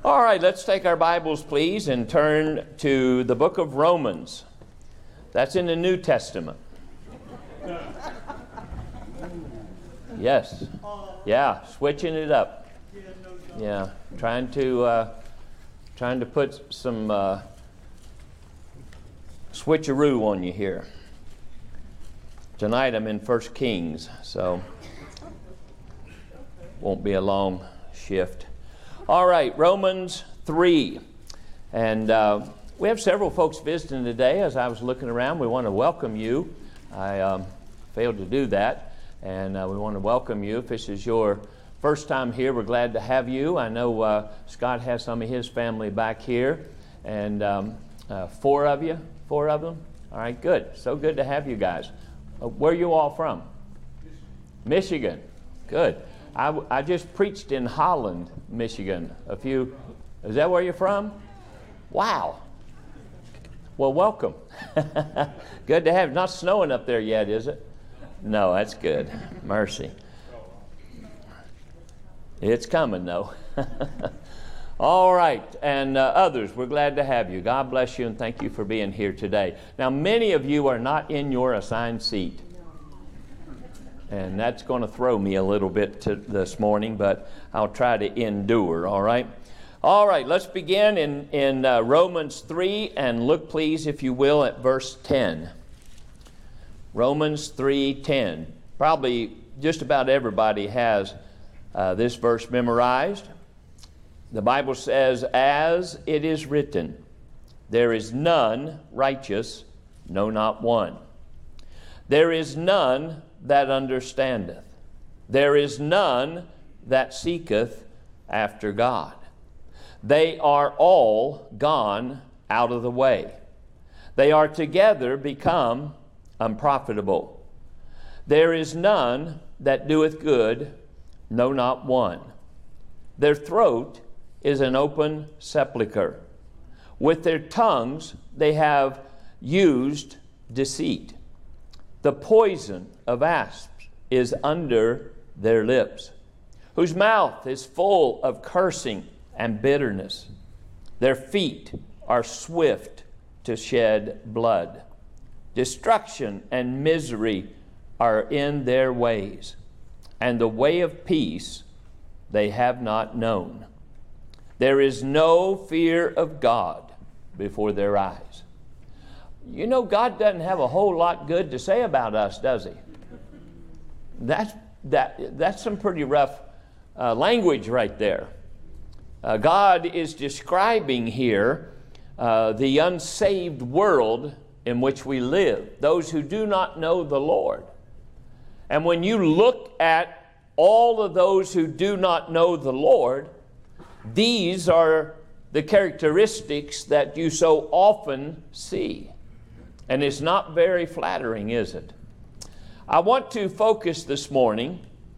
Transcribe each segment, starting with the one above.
All right, let's take our Bibles, please, and turn to the book of Romans. That's in the New Testament. Yes. Yeah, switching it up. Yeah, trying to put some switcheroo on you here. Tonight I'm in 1 Kings, so won't be a long shift. All right, Romans 3. And we have several folks visiting today. As I was looking around, we want to welcome you. I failed to do that. And we want to welcome you. If this is your first time here, we're glad to have you. I know Scott has some of his family back here. And four of them? All right, good. So good to have you guys. Where are you all from? Michigan. Good. I just preached in Holland, Michigan. Is that where you're from? Wow. Well, welcome. Good to have you. Not snowing up there yet, is it? No, that's good. Mercy. It's coming, though. All right. And others, we're glad to have you. God bless you and thank you for being here today. Now, many of you are not in your assigned seat. And that's going to throw me a little bit this morning, but I'll try to endure, all right? All right, let's begin in Romans 3, and look, please, if you will, at verse 10. Romans 3:10. Probably just about everybody has this verse memorized. The Bible says, "As it is written, there is none righteous, no, not one. There is none that understandeth. There is none that seeketh after God. They are all gone out of the way. They are together become unprofitable. There is none that doeth good, no, not one. Their throat is an open sepulchre. With their tongues they have used deceit. The poison of asps is under their lips, whose mouth is full of cursing and bitterness. Their feet are swift to shed blood. Destruction and misery are in their ways, and the way of peace they have not known. There is no fear of God before their eyes." You know, God doesn't have a whole lot good to say about us, does he? That's some pretty rough language right there. God is describing here the unsaved world in which we live, those who do not know the Lord. And when you look at all of those who do not know the Lord, these are the characteristics that you so often see. And it's not very flattering, is it? I want to focus this morning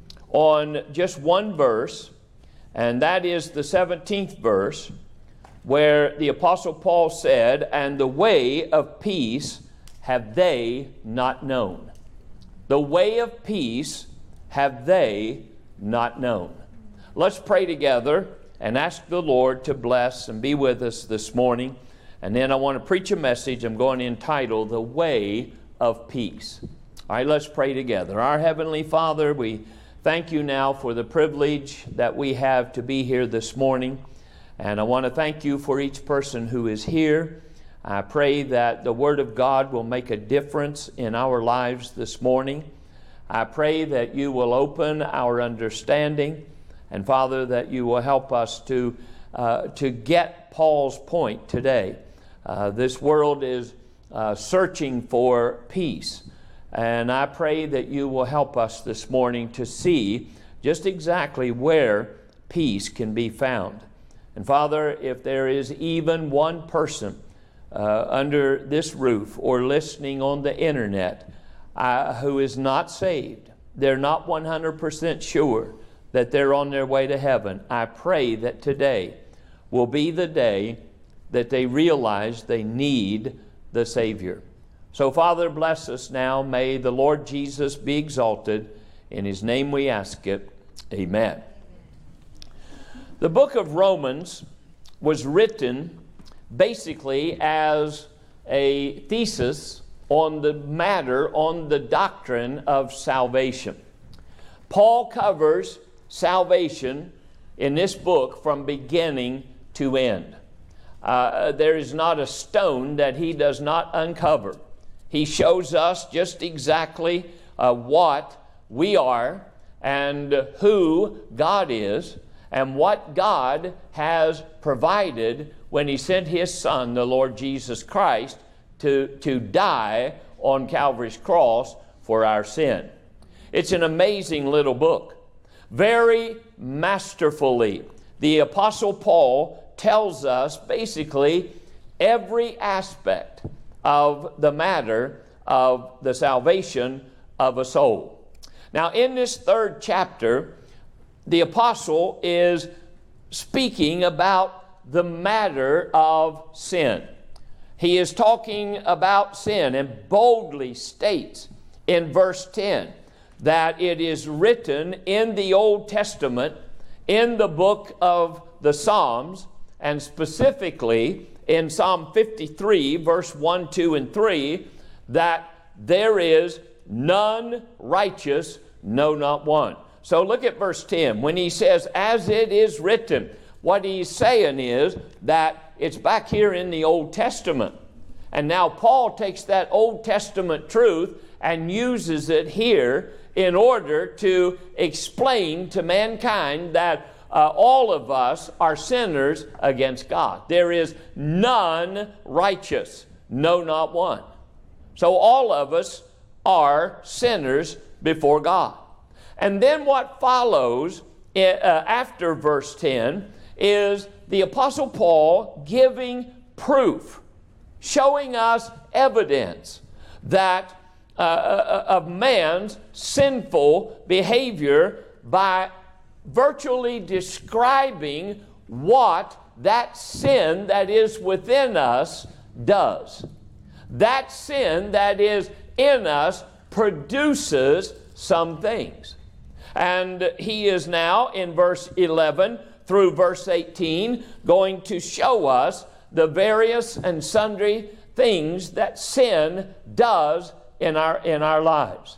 on just one verse, and that is the 17th verse, where the Apostle Paul said, "And the way of peace have they not known." The way of peace have they not known. Let's pray together and ask the Lord to bless and be with us this morning. And then I want to preach a message I'm going to entitle, "The Way of Peace." All right, let's pray together. Our Heavenly Father, we thank you now for the privilege that we have to be here this morning. And I want to thank you for each person who is here. I pray that the Word of God will make a difference in our lives this morning. I pray that you will open our understanding. And Father, that you will help us to get Paul's point today. This world is searching for peace. And I pray that you will help us this morning to see just exactly where peace can be found. And Father, if there is even one person under this roof or listening on the internet who is not saved, they're not 100% sure that they're on their way to heaven, I pray that today will be the day that they realize they need the Savior. So, Father, bless us now. May the Lord Jesus be exalted. In His name we ask it. Amen. The book of Romans was written basically as a thesis on the matter, on the doctrine of salvation. Paul covers salvation in this book from beginning to end. There is not a stone that he does not uncover. He shows us just exactly what we are and who God is and what God has provided when He sent His Son, the Lord Jesus Christ, to die on Calvary's cross for our sin. It's an amazing little book. Very masterfully, the Apostle Paul tells us basically every aspect of the matter of the salvation of a soul. Now, in this third chapter, the apostle is speaking about the matter of sin. He is talking about sin and boldly states in verse 10 that it is written in the Old Testament, in the book of the Psalms, and specifically in Psalm 53, verse 1, 2, and 3, that there is none righteous, no, not one. So look at verse 10. When he says, as it is written, what he's saying is that it's back here in the Old Testament. And now Paul takes that Old Testament truth and uses it here in order to explain to mankind that all of us are sinners against God. There is none righteous, no, not one. So all of us are sinners before God. And then what follows after verse 10 is the Apostle Paul giving proof, showing us evidence that of man's sinful behavior by virtually describing what that sin that is within us does. That sin that is in us produces some things. And he is now in verse 11 through verse 18 going to show us the various and sundry things that sin does in our lives.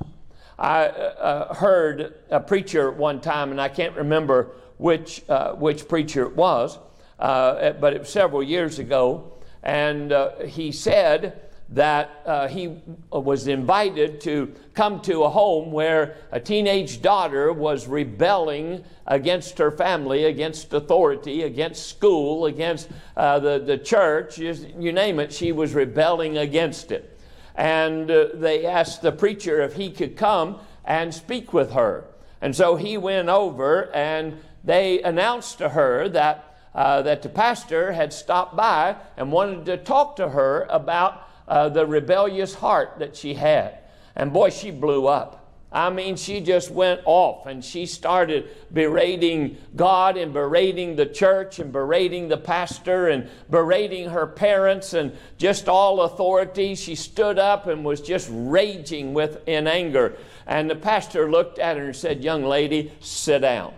I heard a preacher one time, and I can't remember which preacher it was, but it was several years ago, and he said that he was invited to come to a home where a teenage daughter was rebelling against her family, against authority, against school, against the church, you name it, she was rebelling against it. And they asked the preacher if he could come and speak with her. And so he went over, and they announced to her that the pastor had stopped by and wanted to talk to her about the rebellious heart that she had. And boy, she blew up. I mean, she just went off, and she started berating God and berating the church and berating the pastor and berating her parents and just all authority. She stood up and was just raging in anger. And the pastor looked at her and said, "Young lady, sit down."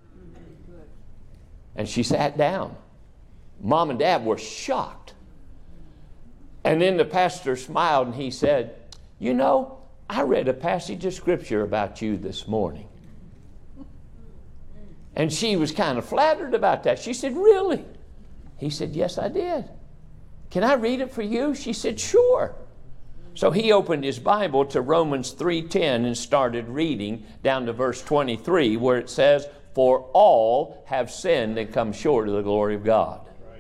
And she sat down. Mom and Dad were shocked. And then the pastor smiled and he said, "You know, I read a passage of Scripture about you this morning." And she was kind of flattered about that. She said, "Really?" He said, "Yes, I did." "Can I read it for you?" She said, "Sure." So he opened his Bible to Romans 3:10 and started reading down to verse 23, where it says, "For all have sinned and come short of the glory of God."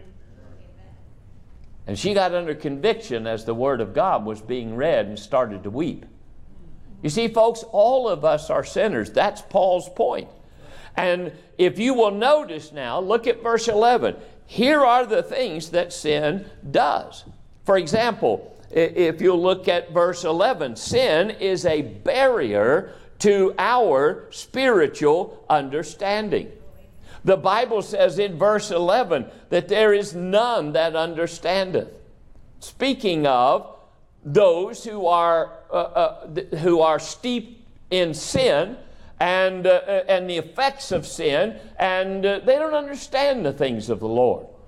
And she got under conviction as the Word of God was being read and started to weep. You see, folks, all of us are sinners. That's Paul's point. And if you will notice now, look at verse 11. Here are the things that sin does. For example, if you look at verse 11, sin is a barrier to our spiritual understanding. The Bible says in verse 11 that there is none that understandeth. Speaking of those who are steeped in sin and the effects of sin, and they don't understand the things of the Lord.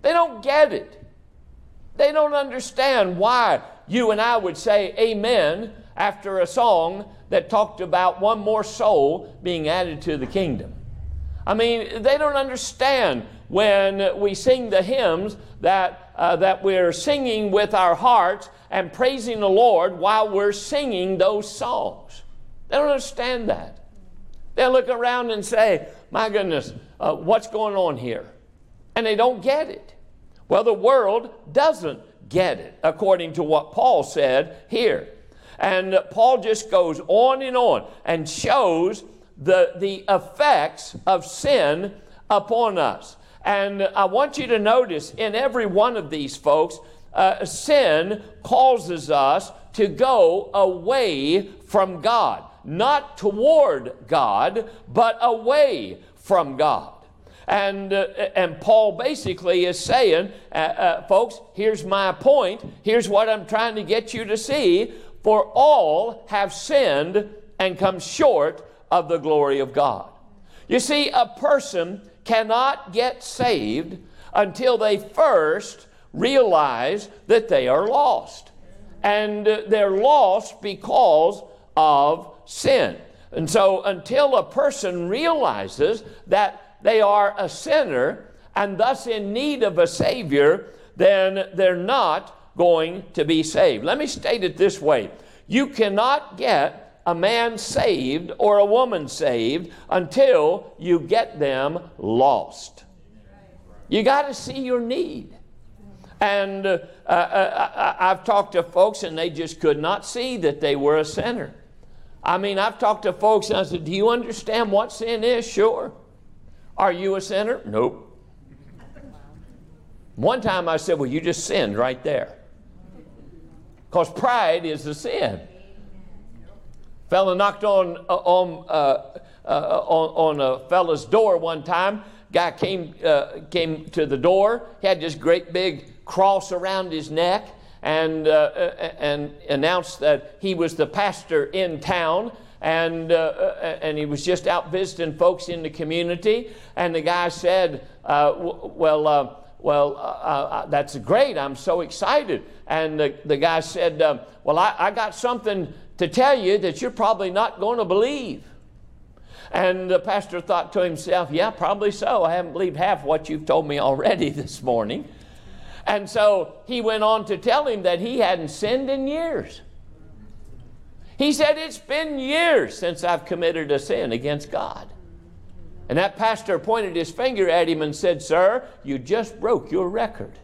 They don't get it. They don't understand why you and I would say amen after a song that talked about one more soul being added to the kingdom. I mean, they don't understand when we sing the hymns that we're singing with our hearts and praising the Lord while we're singing those songs. They don't understand that. They look around and say, my goodness, what's going on here? And they don't get it. Well, the world doesn't get it, according to what Paul said here. And Paul just goes on and shows the effects of sin upon us. And I want you to notice in every one of these folks, sin causes us to go away from God. Not toward God, but away from God. And Paul basically is saying, folks, here's my point. Here's what I'm trying to get you to see. For all have sinned and come short of the glory of God. You see, a person cannot get saved until they first realize that they are lost. And they're lost because of sin. And so until a person realizes that they are a sinner and thus in need of a Savior, then they're not going to be saved. Let me state it this way. You cannot get a man saved or a woman saved until you get them lost. You got to see your need. And I've talked to folks and they just could not see that they were a sinner. I mean, I've talked to folks and I said, do you understand what sin is? Sure. Are you a sinner? Nope. One time I said, well, you just sinned right there. Because pride is a sin. Fella knocked on a fella's door one time. Guy came to the door. He had this great big cross around his neck and announced that he was the pastor in town. And he was just out visiting folks in the community. And the guy said, that's great. I'm so excited. And the guy said, I got something to tell you that you're probably not going to believe. And the pastor thought to himself, yeah, probably so. I haven't believed half what you've told me already this morning. And so he went on to tell him that he hadn't sinned in years. He said, it's been years since I've committed a sin against God. And that pastor pointed his finger at him and said, sir, you just broke your record.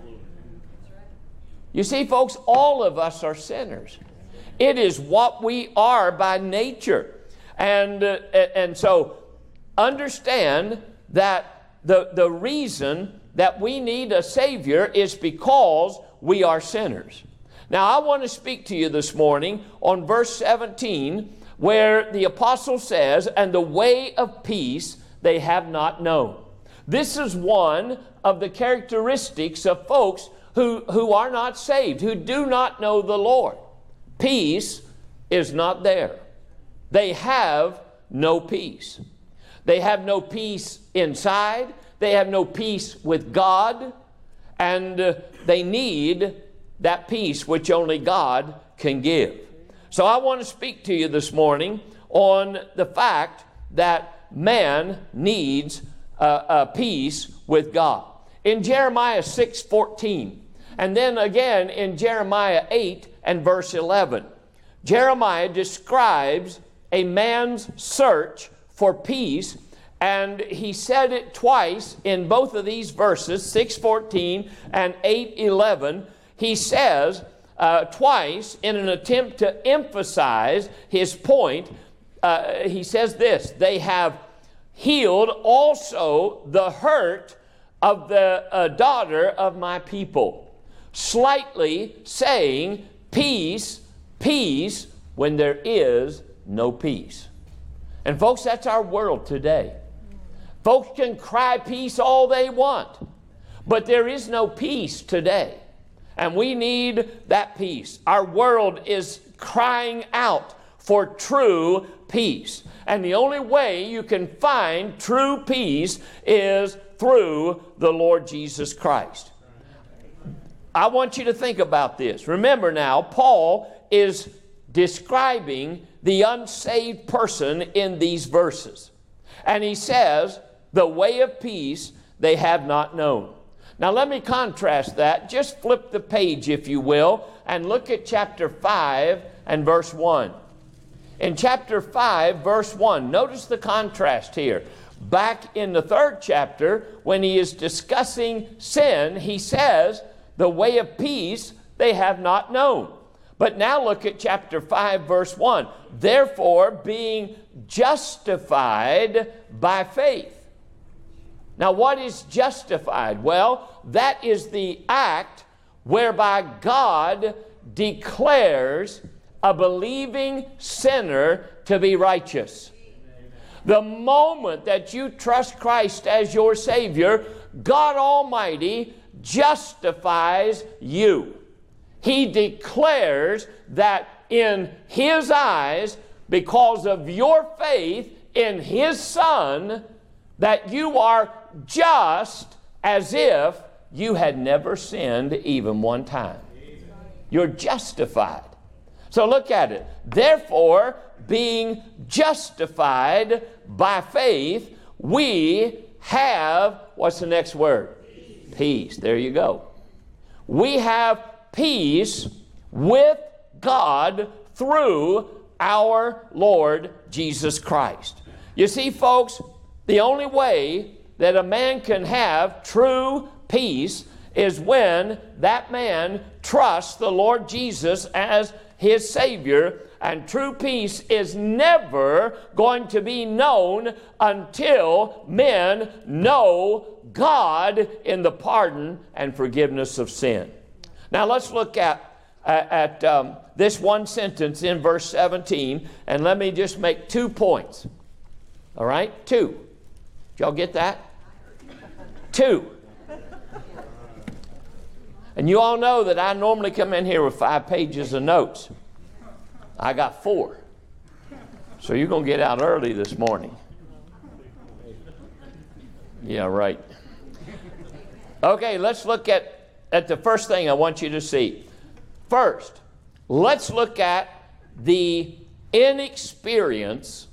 You see, folks, all of us are sinners. It is what we are by nature. And so understand that the reason that we need a Savior is because we are sinners. Now, I want to speak to you this morning on verse 17, where the apostle says, and the way of peace they have not known. This is one of the characteristics of folks who are not saved, who do not know the Lord. Peace is not there. They have no peace. They have no peace inside. They have no peace with God. And they need that peace which only God can give. So I want to speak to you this morning on the fact that man needs a peace with God. In Jeremiah 6:14, and then again in Jeremiah 8 and verse 11, Jeremiah describes a man's search for peace, and he said it twice in both of these verses, 6:14 and 8:11. He says twice in an attempt to emphasize his point, he says this, they have healed also the hurt of the daughter of my people, slightly saying, peace, peace, when there is no peace. And folks, that's our world today. Folks can cry peace all they want, but there is no peace today. And we need that peace. Our world is crying out for true peace. And the only way you can find true peace is through the Lord Jesus Christ. I want you to think about this. Remember now, Paul is describing the unsaved person in these verses. And he says, the way of peace they have not known. Now let me contrast that. Just flip the page, if you will, and look at chapter 5 and verse 1. In chapter 5, verse 1, notice the contrast here. Back in the 3rd chapter, when he is discussing sin, he says, the way of peace they have not known. But now look at chapter 5, verse 1. Therefore, being justified by faith. Now, what is justified? Well, that is the act whereby God declares a believing sinner to be righteous. The moment that you trust Christ as your Savior, God Almighty justifies you. He declares that in His eyes, because of your faith in His Son, that you are just as if you had never sinned even one time. You're justified. So look at it. Therefore, being justified by faith, we have, what's the next word? Peace. There you go. We have peace with God through our Lord Jesus Christ. You see, folks, the only way that a man can have true peace is when that man trusts the Lord Jesus as his Savior. And true peace is never going to be known until men know God in the pardon and forgiveness of sin. Now let's look at this one sentence in verse 17, and let me just make 2 points. All right? 2. Did y'all get that? 2. And you all know that I normally come in here with 5 pages of notes. I got 4. So you're going to get out early this morning. Yeah, right. Okay, let's look at the first thing I want you to see. First, let's look at the inexperience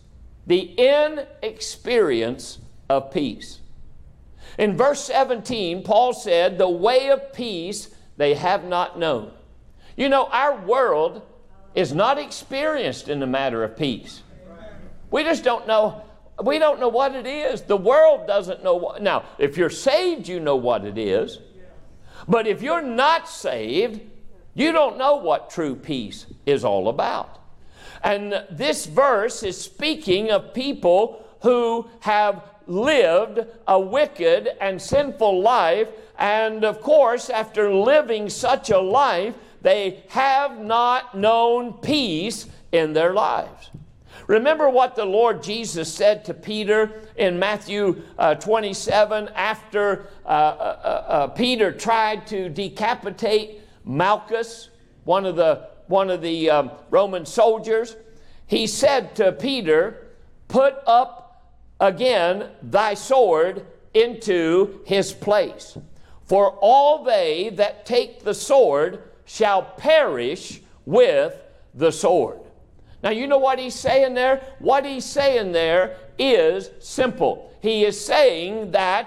of peace. In verse 17, Paul said, the way of peace they have not known. You know, our world is not experienced in the matter of peace. We just don't know. We don't know what it is. The world doesn't know what. Now, if you're saved, you know what it is. But if you're not saved, you don't know what true peace is all about. And this verse is speaking of people who have lived a wicked and sinful life. And of course, after living such a life, they have not known peace in their lives. Remember what the Lord Jesus said to Peter in Matthew 27 after Peter tried to decapitate Malchus, one of the Roman soldiers. He said to Peter, "Put up again thy sword into his place. For all they that take the sword shall perish with the sword." Now, you know what he's saying there? What he's saying there is simple. He is saying that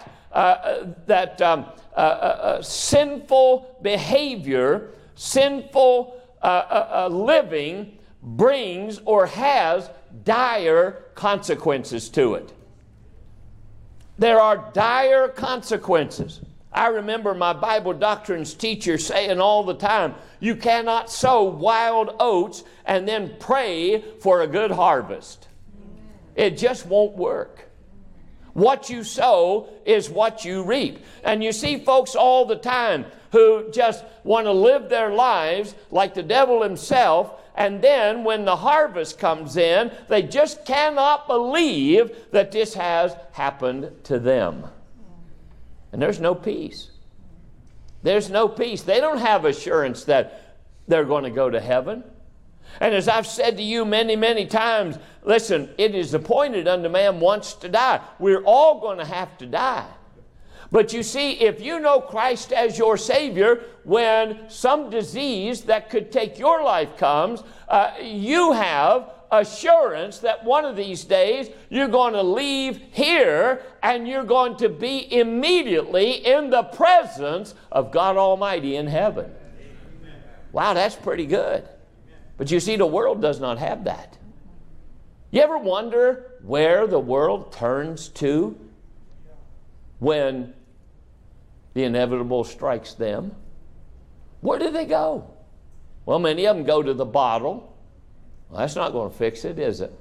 sinful behavior, sinful living brings or has dire consequences to it. There are dire consequences. I remember my Bible doctrines teacher saying all the time, you cannot sow wild oats and then pray for a good harvest. It just won't work. What you sow is what you reap. And you see folks all the time who just want to live their lives like the devil himself, and then when the harvest comes in, they just cannot believe that this has happened to them. And there's no peace. There's no peace. They don't have assurance that they're going to go to heaven. And as I've said to you many, many times, listen, it is appointed unto man once to die. We're all going to have to die. But you see, if you know Christ as your Savior, when some disease that could take your life comes, you have assurance that one of these days you're going to leave here and you're going to be immediately in the presence of God Almighty in heaven. Wow, that's pretty good. But you see, the world does not have that. You ever wonder where the world turns to when the inevitable strikes them? Where do they go? Well, many of them go to the bottle. Well, that's not going to fix it, is it?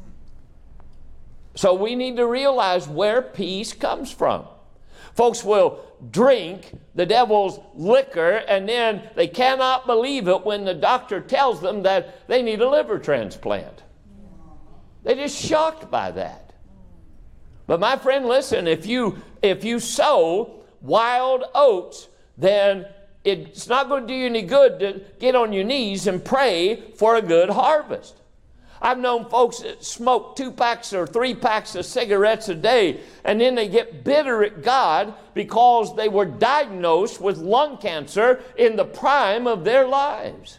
So we need to realize where peace comes from. Folks will drink the devil's liquor, and then they cannot believe it when the doctor tells them that they need a liver transplant. They're just shocked by that. But my friend, listen, if you sow wild oats, then it's not going to do you any good to get on your knees and pray for a good harvest. I've known folks that smoke 2 packs or 3 packs of cigarettes a day, and then they get bitter at God because they were diagnosed with lung cancer in the prime of their lives.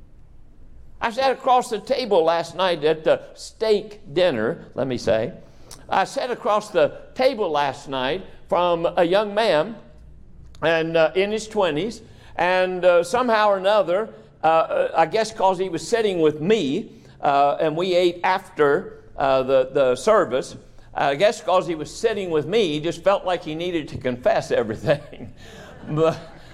I sat across the table last night at the steak dinner, let me say. I sat across the table last night from a young man and in his 20s, and somehow or another, I guess because he was sitting with me, and we ate after the service, I guess because he was sitting with me, he just felt like he needed to confess everything. But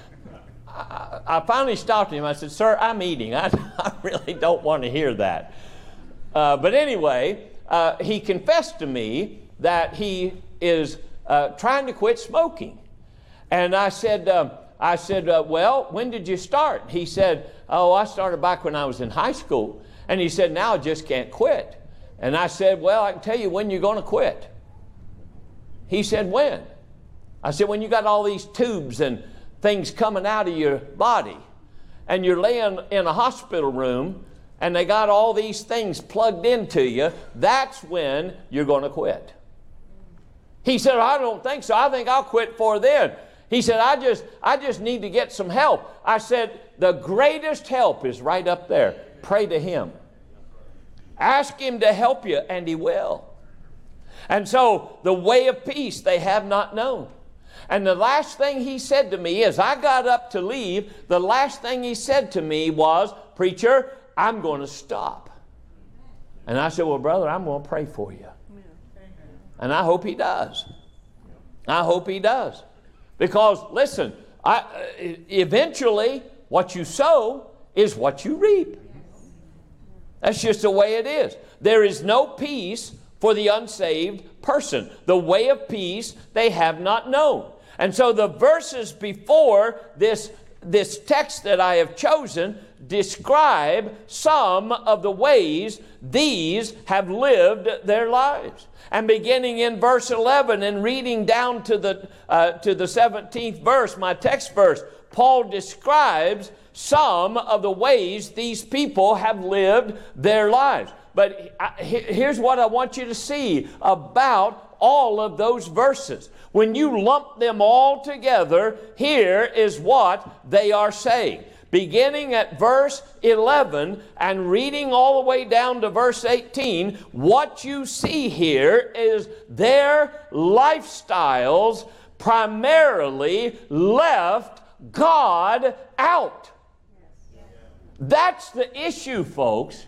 I finally stopped him. I said, "Sir, I'm eating. I really don't want to hear that." But anyway, he confessed to me that he is trying to quit smoking. And I said, well, when did you start? He said, "Oh, I started back when I was in high school." And he said, "Now I just can't quit." And I said, "Well, I can tell you when you're going to quit." He said, "When?" I said, "When you got all these tubes and things coming out of your body, and you're laying in a hospital room, and they got all these things plugged into you, that's when you're going to quit." He said, "I don't think so. I think I'll quit for then." He said, I just need to get some help." I said, "The greatest help is right up there. Pray to Him. Ask Him to help you, and He will." And so, the way of peace they have not known. And the last thing he said to me as I got up to leave, the last thing he said to me was, "Preacher, I'm going to stop." And I said, "Well, brother, I'm going to pray for you." And I hope he does. I hope he does. Because, listen, eventually what you sow is what you reap. That's just the way it is. There is no peace for the unsaved person. The way of peace they have not known. And so the verses before this text that I have chosen describe some of the ways these have lived their lives. And beginning in verse 11 and reading down to the 17th verse, my text verse, Paul describes some of the ways these people have lived their lives. But here's what I want you to see about all of those verses. When you lump them all together, here is what they are saying. Beginning at verse 11 and reading all the way down to verse 18, what you see here is their lifestyles primarily left God out. That's the issue, folks.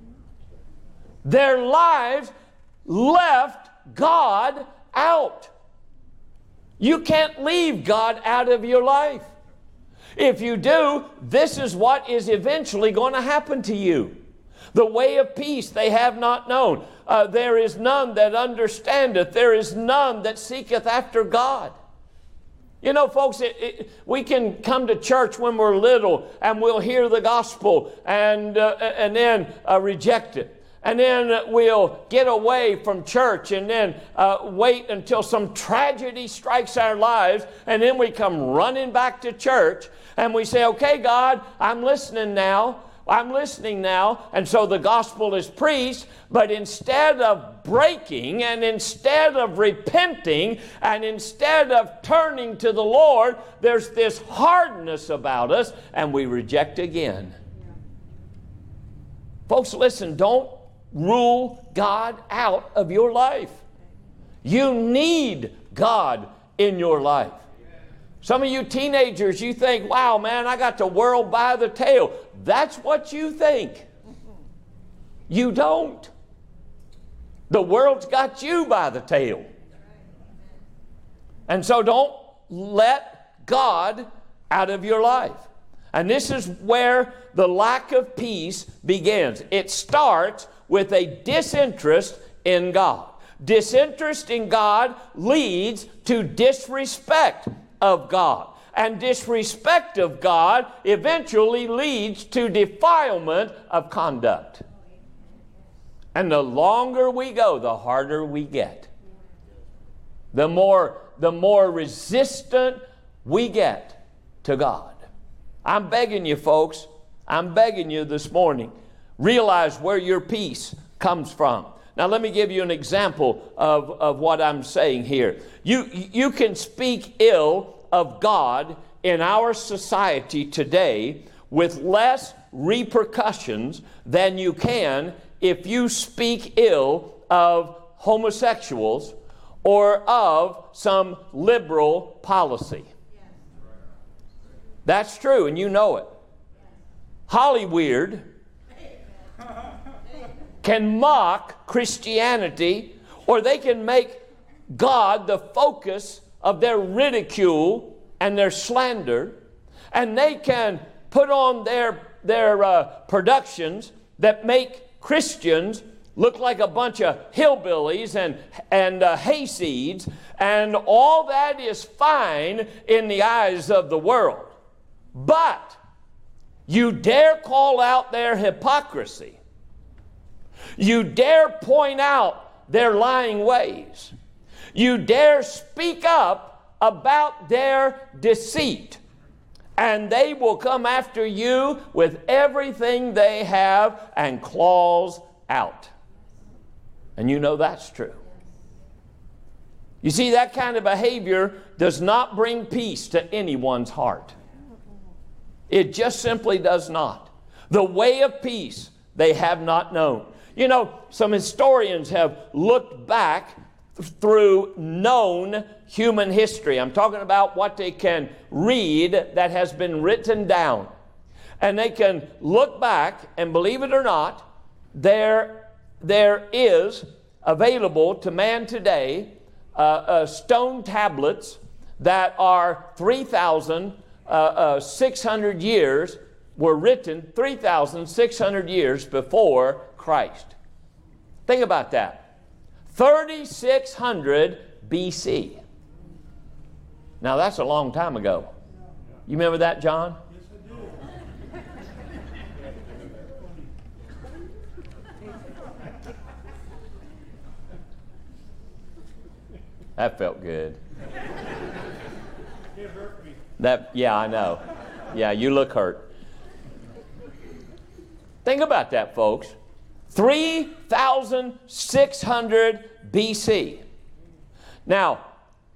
Their lives left God out. You can't leave God out of your life. If you do, this is what is eventually going to happen to you. The way of peace they have not known. There is none that understandeth. There is none that seeketh after God. You know, folks, we can come to church when we're little and we'll hear the gospel and then reject it. And then we'll get away from church and then wait until some tragedy strikes our lives. And then we come running back to church and we say, "Okay, God, I'm listening now. I'm listening now, and so the gospel is preached, but instead of breaking and instead of repenting and instead of turning to the Lord, there's this hardness about us, and we reject again. Folks, listen, don't rule God out of your life. You need God in your life. Some of you teenagers, you think, wow, man, I got the world by the tail. That's what you think. You don't. The world's got you by the tail. And so don't let God out of your life. And this is where the lack of peace begins. It starts with a disinterest in God. Disinterest in God leads to disrespect of God. And disrespect of God eventually leads to defilement of conduct. And the longer we go, the harder we get. The more resistant we get to God. I'm begging you, folks, I'm begging you this morning, realize where your peace comes from. Now, let me give you an example of what I'm saying here. You can speak ill of God in our society today with less repercussions than you can if you speak ill of homosexuals or of some liberal policy. That's true, and you know it. Hollywood can mock Christianity, or they can make God the focus of their ridicule and their slander, and they can put on their productions that make Christians look like a bunch of hillbillies and hayseeds, and all that is fine in the eyes of the world. But you dare call out their hypocrisy. You dare point out their lying ways. You dare speak up about their deceit. And they will come after you with everything they have and claws out. And you know that's true. You see, that kind of behavior does not bring peace to anyone's heart. It just simply does not. The way of peace they have not known. You know, some historians have looked back through known human history. I'm talking about what they can read that has been written down. And they can look back, and believe it or not, there is available to man today stone tablets that are 3,600 years, were written 3,600 years before Christ. Think about that. 3,600 BC. Now that's a long time ago. You remember that, John? Yes, I do. That felt good. It hurt me. Yeah, I know. Yeah, you look hurt. Think about that, folks. 3,600 BC. Now,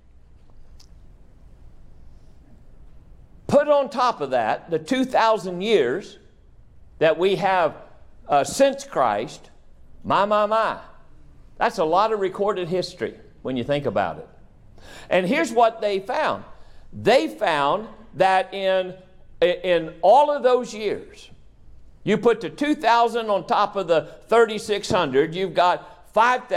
put on top of that the 2,000 years that we have since Christ. My. That's a lot of recorded history when you think about it. And here's what they found. They found that in all of those years, you put the 2,000 on top of the 3,600, you've got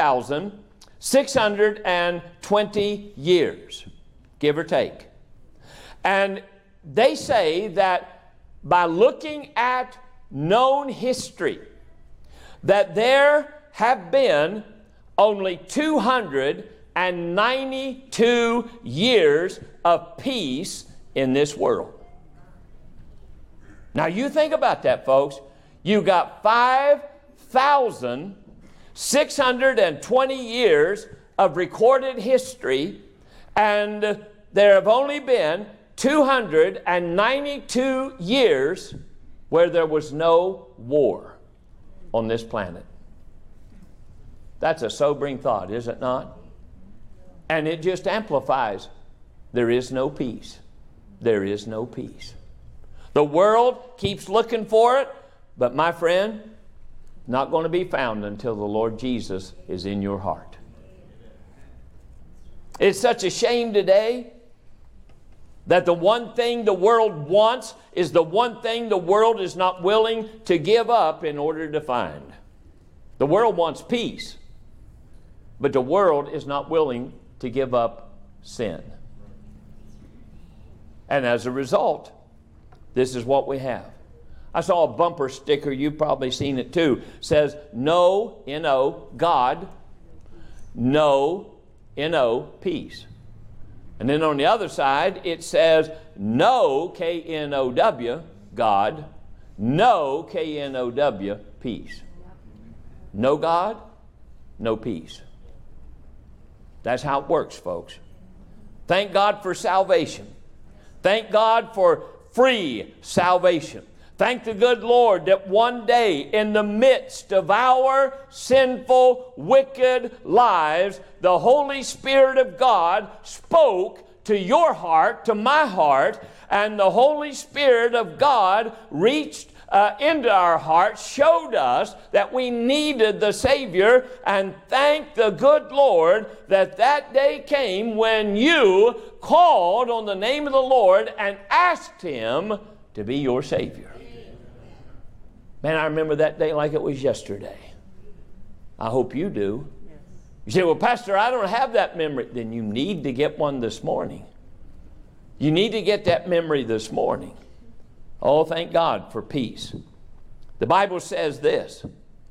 5,620 years, give or take. And they say that by looking at known history, that there have been only 292 years of peace in this world. Now you think about that, folks. You got 5,620 years of recorded history, and there have only been 292 years where there was no war on this planet. That's a sobering thought, is it not? And it just amplifies. There is no peace. There is no peace. The world keeps looking for it, but my friend, not going to be found until the Lord Jesus is in your heart. It's such a shame today that the one thing the world wants is the one thing the world is not willing to give up in order to find. The world wants peace, but the world is not willing to give up sin. And as a result, this is what we have. I saw a bumper sticker, you've probably seen it too, says, "No, N-O, God, no, N-O, peace." And then on the other side, it says, "No, K-N-O-W, God, no, K-N-O-W, peace." No God, no peace. That's how it works, folks. Thank God for salvation. Thank God for free salvation. Thank the good Lord that one day in the midst of our sinful, wicked lives, the Holy Spirit of God spoke to your heart, to my heart, and the Holy Spirit of God reached into our hearts, showed us that we needed the Savior, and thank the good Lord that that day came when you called on the name of the Lord and asked Him to be your Savior. Man, I remember that day like it was yesterday. I hope you do. You say, "Well, Pastor, I don't have that memory." Then you need to get one this morning. You need to get that memory this morning. Oh, thank God for peace. The Bible says this,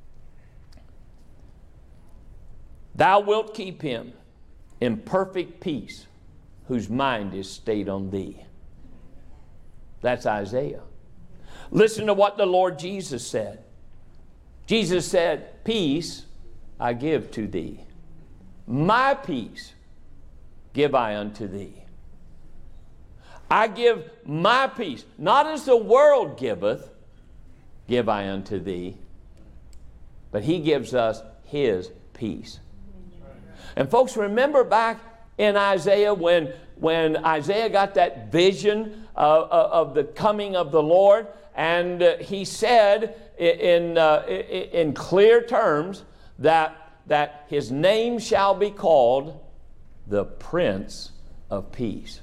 "Thou wilt keep him in perfect peace, whose mind is stayed on thee." That's Isaiah. Listen to what the Lord Jesus said. Jesus said, "Peace I give to thee. My peace give I unto thee. I give my peace, not as the world giveth, give I unto thee." But He gives us His peace. And folks, remember back in Isaiah when Isaiah got that vision of the coming of the Lord, and he said in clear terms that His name shall be called the Prince of Peace.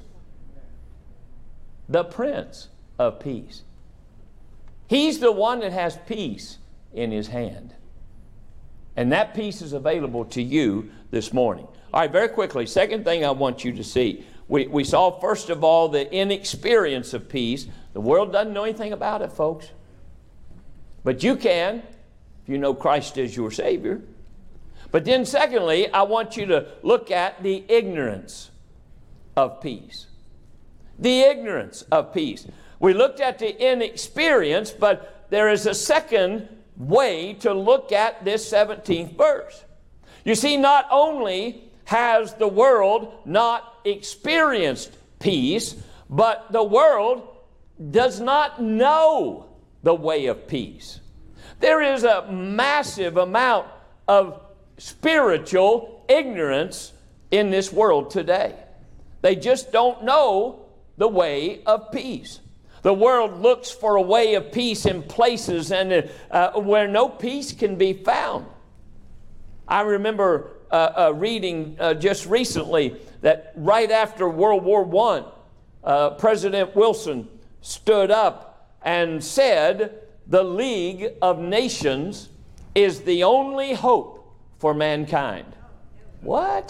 The Prince of Peace. He's the one that has peace in His hand. And that peace is available to you this morning. All right, very quickly, second thing I want you to see. We saw, first of all, the inexperience of peace. The world doesn't know anything about it, folks. But you can, if you know Christ as your Savior. But then secondly, I want you to look at the ignorance of peace. The ignorance of peace. We looked at the inexperience, but there is a second way to look at this 17th verse. You see, not only has the world not experienced peace, but the world does not know the way of peace. There is a massive amount of spiritual ignorance in this world today. They just don't know the way of peace. The world looks for a way of peace in places and where no peace can be found. I remember reading just recently that right after World War I, President Wilson stood up and said, "The League of Nations is the only hope for mankind." What?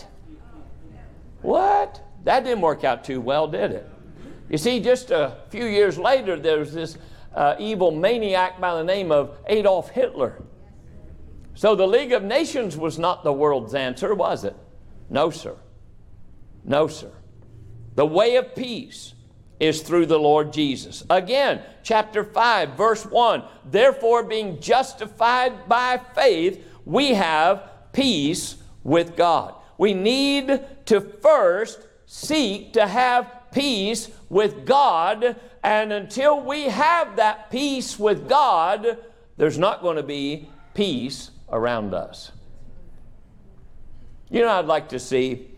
What? That didn't work out too well, did it? You see, just a few years later, there was this evil maniac by the name of Adolf Hitler. So the League of Nations was not the world's answer, was it? No, sir. No, sir. The way of peace is through the Lord Jesus. Again, chapter 5, verse 1. "Therefore, being justified by faith, we have peace with God." We need to first seek to have peace with God. And until we have that peace with God, there's not going to be peace around us. You know, I would like to see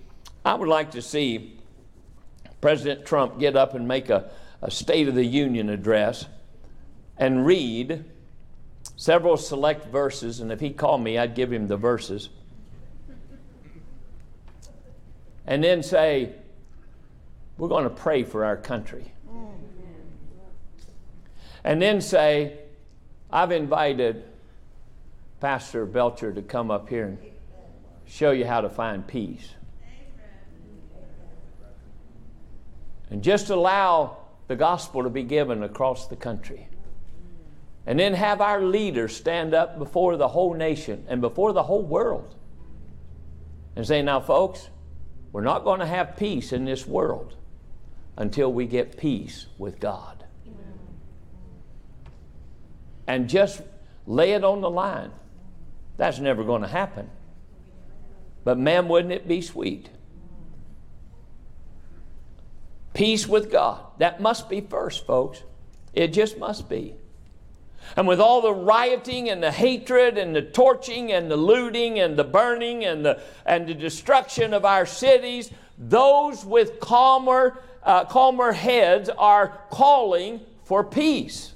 President Trump get up and make a State of the Union address and read several select verses, and if he called me, I'd give him the verses. And then say, we're going to pray for our country. And then say, I've invited Pastor Belcher to come up here and show you how to find peace. And just allow the gospel to be given across the country. And then have our leaders stand up before the whole nation and before the whole world and say, now folks, we're not going to have peace in this world until we get peace with God. And just lay it on the line. That's never going to happen. But man, wouldn't it be sweet? Peace with God. That must be first, folks. It just must be. And with all the rioting and the hatred and the torching and the looting and the burning and the destruction of our cities, those with calmer heads are calling for peace.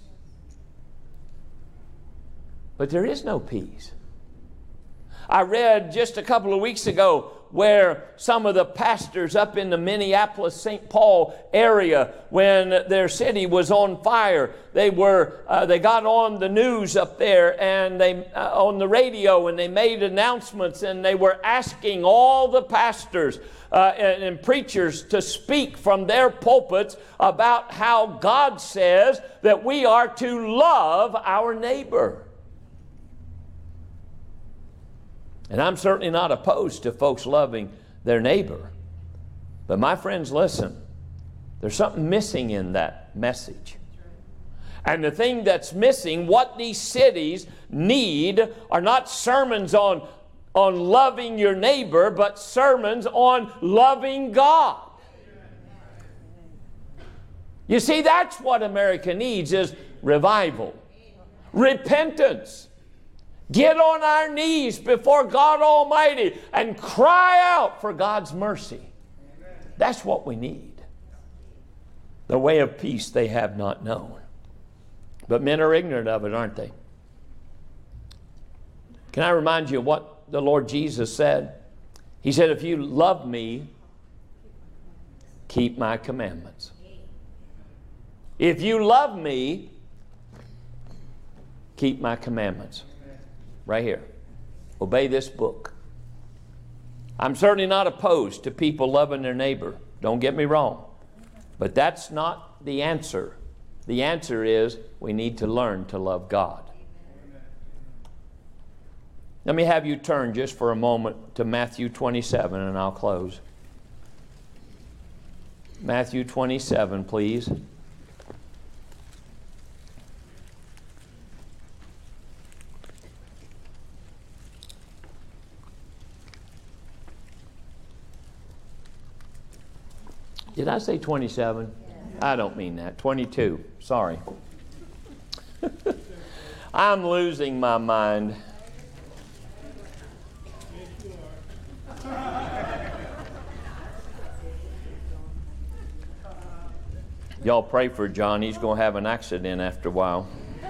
But there is no peace. I read just a couple of weeks ago where some of the pastors up in the Minneapolis, St. Paul area, when their city was on fire, they got on the news up there and they on the radio, and they made announcements, and they were asking all the pastors and preachers to speak from their pulpits about how God says that we are to love our neighbor. And I'm certainly not opposed to folks loving their neighbor. But my friends, listen, there's something missing in that message. And the thing that's missing, what these cities need, are not sermons on loving your neighbor, but sermons on loving God. You see, that's what America needs, is revival, repentance. Get on our knees before God Almighty and cry out for God's mercy. That's what we need. The way of peace they have not known. But men are ignorant of it, aren't they? Can I remind you of what the Lord Jesus said? He said, if you love me, keep my commandments. If you love me, keep my commandments. Right here. Obey this book. I'm certainly not opposed to people loving their neighbor. Don't get me wrong. But that's not the answer. The answer is we need to learn to love God. Let me have you turn just for a moment to Matthew 27, and I'll close. Matthew 27, please. Did I say 27? I don't mean that. 22. Sorry. I'm losing my mind. Y'all pray for John. He's going to have an accident after a while.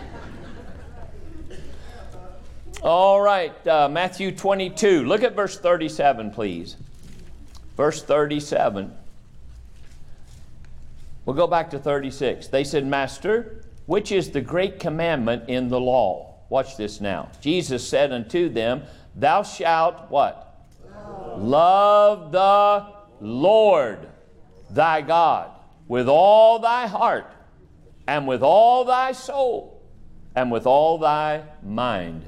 All right, Matthew 22. Look at verse 37, please. Verse 37. We'll go back to 36. They said, Master, which is the great commandment in the law? Watch this now. Jesus said unto them, Thou shalt what? Love the Lord thy God with all thy heart, and with all thy soul, and with all thy mind.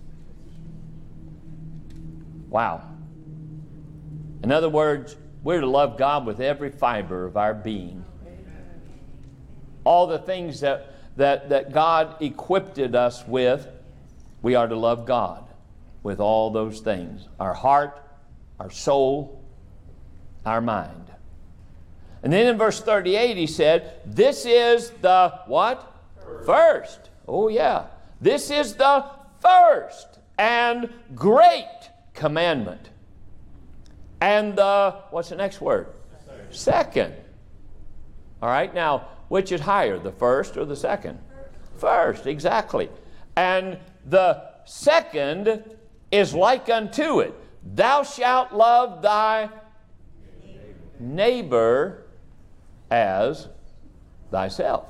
Wow. In other words, we're to love God with every fiber of our being. All the things that God equipped us with, we are to love God with all those things. Our heart, our soul, our mind. And then in verse 38 he said, this is the what? First. Oh yeah. This is the first and great commandment. And what's the next word? Second. All right, now, which is higher, the first or the second? First, exactly. And the second is like unto it. Thou shalt love thy neighbor as thyself.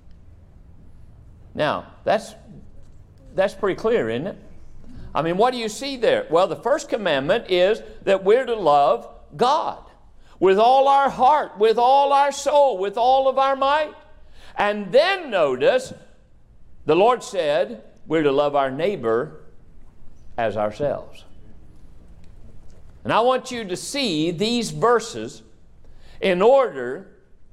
Now, that's pretty clear, isn't it? I mean, what do you see there? Well, the first commandment is that we're to love God with all our heart, with all our soul, with all of our might. And then notice, the Lord said we're to love our neighbor as ourselves. And I want you to see these verses in the order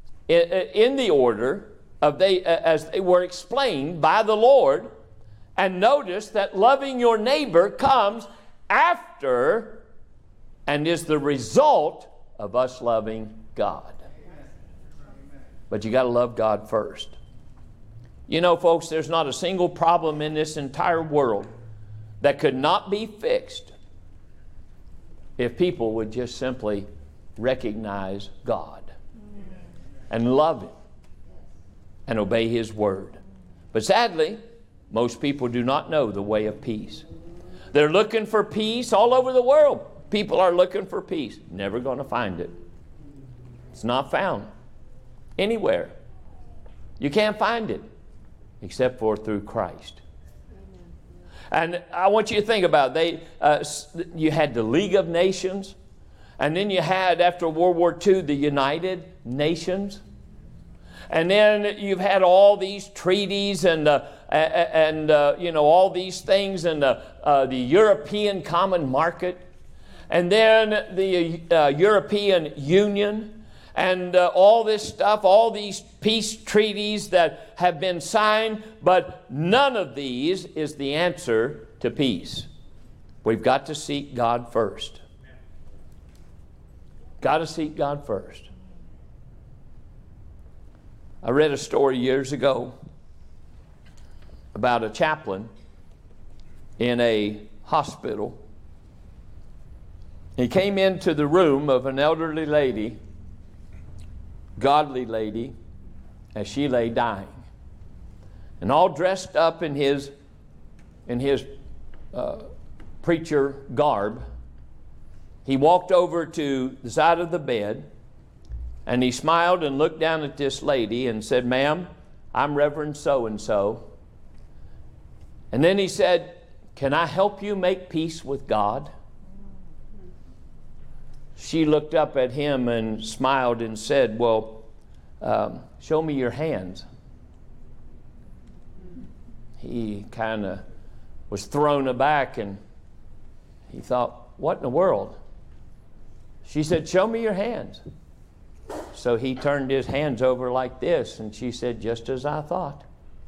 of as they were explained by the Lord. And notice that loving your neighbor comes after and is the result of us loving God. But you got to love God first. You know, folks, there's not a single problem in this entire world that could not be fixed if people would just simply recognize God and love Him and obey His word. But sadly, most people do not know the way of peace. They're looking for peace all over the world. People are looking for peace. Never going to find it. It's not found anywhere. You can't find it except for through Christ. And I want you to think about it. You had the League of Nations, and then you had, after World War II, the United Nations. And then you've had all these treaties and all these things, and the European Common Market, and then the European Union, and all this stuff, all these peace treaties that have been signed, but none of these is the answer to peace. We've got to seek God first. Got to seek God first. I read a story years ago about a chaplain in a hospital. He came into the room of an elderly lady, godly lady, as she lay dying. And all dressed up in his preacher garb, he walked over to the side of the bed, and he smiled and looked down at this lady and said, "Ma'am, I'm Reverend so-and-so." And then he said, "Can I help you make peace with God?" She looked up at him and smiled and said, "Well, show me your hands." He kind of was thrown aback, and he thought, what in the world? She said, "Show me your hands." So he turned his hands over like this, and she said, "Just as I thought."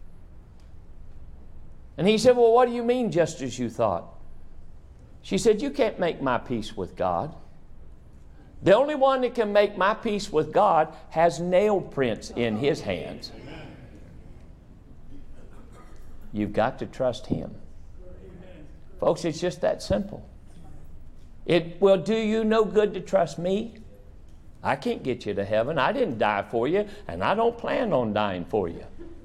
And he said, "Well, what do you mean, just as you thought?" She said, "You can't make my peace with God. The only one that can make my peace with God has nail prints in his hands. You've got to trust him." Folks, it's just that simple. It will do you no good to trust me. I can't get you to heaven. I didn't die for you, and I don't plan on dying for you.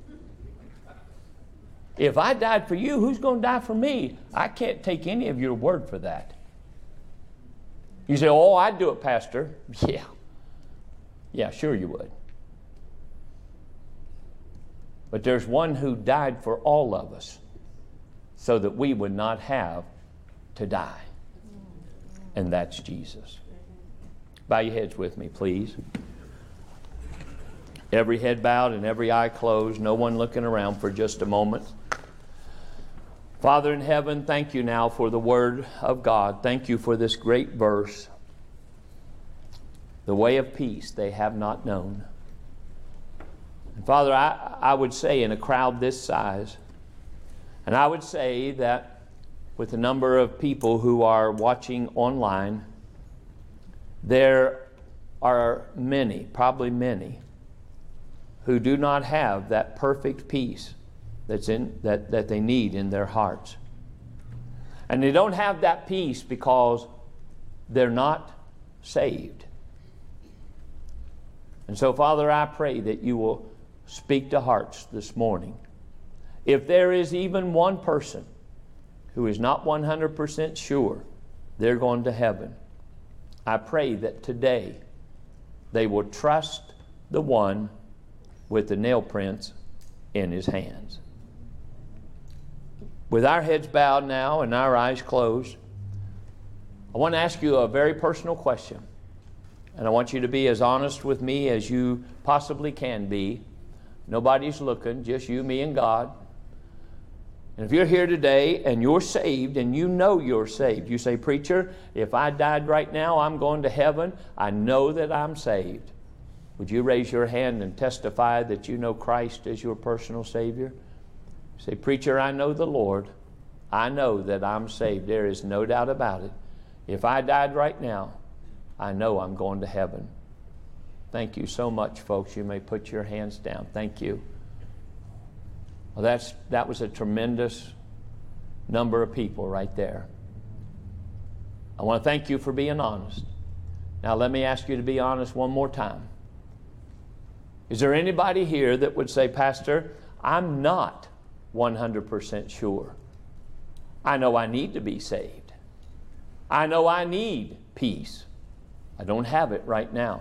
If I died for you, who's going to die for me? I can't take any of your word for that. You say, "Oh, I'd do it, Pastor." Yeah, sure you would. But there's one who died for all of us so that we would not have to die. And that's Jesus. Bow your heads with me, please. Every head bowed and every eye closed, no one looking around for just a moment. Father in heaven, thank you now for the Word of God. Thank you for this great verse. The way of peace they have not known. And Father, I would say in a crowd this size, and I would say that with the number of people who are watching online, there are many, probably many, who do not have that perfect peace that they need in their hearts. And they don't have that peace because they're not saved. And so, Father, I pray that you will speak to hearts this morning. If there is even one person who is not 100% sure they're going to heaven, I pray that today they will trust the one with the nail prints in his hands. With our heads bowed now and our eyes closed, I want to ask you a very personal question. And I want you to be as honest with me as you possibly can be. Nobody's looking, just you, me, and God. And if you're here today and you're saved and you know you're saved, you say, "Preacher, if I died right now, I'm going to heaven. I know that I'm saved." Would you raise your hand and testify that you know Christ as your personal Savior? Say, "Preacher, I know the Lord. I know that I'm saved. There is no doubt about it. If I died right now, I know I'm going to heaven." Thank you so much, folks. You may put your hands down. Thank you. Well, that was a tremendous number of people right there. I want to thank you for being honest. Now let me ask you to be honest one more time. Is there anybody here that would say, "Pastor, I'm not 100% sure. I know I need to be saved. I know I need peace. I don't have it right now.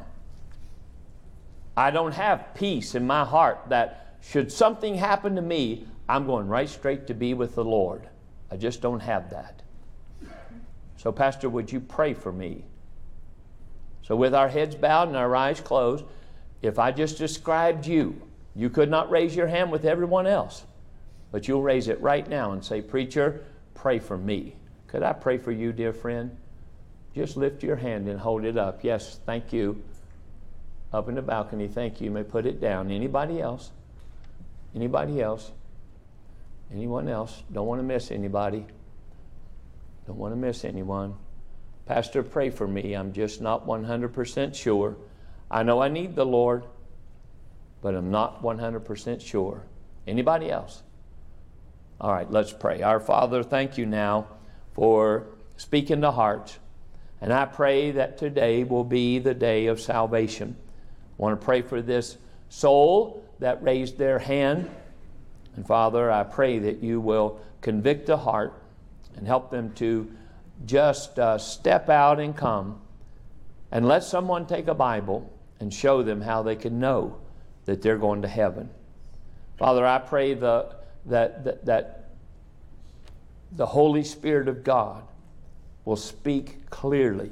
I don't have peace in my heart that should something happen to me, I'm going right straight to be with the Lord. I just don't have that." So, Pastor, would you pray for me? So with our heads bowed and our eyes closed, if I just described you, you could not raise your hand with everyone else, but you'll raise it right now and say, "Preacher, pray for me." Could I pray for you, dear friend? Just lift your hand and hold it up. Yes, thank you. Up in the balcony, thank you. You may put it down. Anybody else? Anybody else? Anyone else? Don't want to miss anybody. Don't want to miss anyone. "Pastor, pray for me. I'm just not 100% sure. I know I need the Lord, but I'm not 100% sure." Anybody else? All right, let's pray. Our Father, thank you now for speaking to hearts. And I pray that today will be the day of salvation. I want to pray for this soul that raised their hand. And Father, I pray that you will convict the heart and help them to just step out and come and let someone take a Bible and show them how they can know that they're going to heaven. Father, I pray that the Holy Spirit of God will speak clearly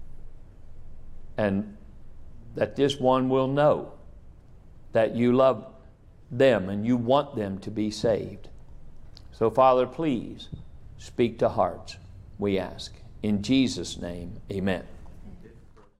and that this one will know that you love them and you want them to be saved. So, Father, please speak to hearts, we ask. In Jesus' name, amen.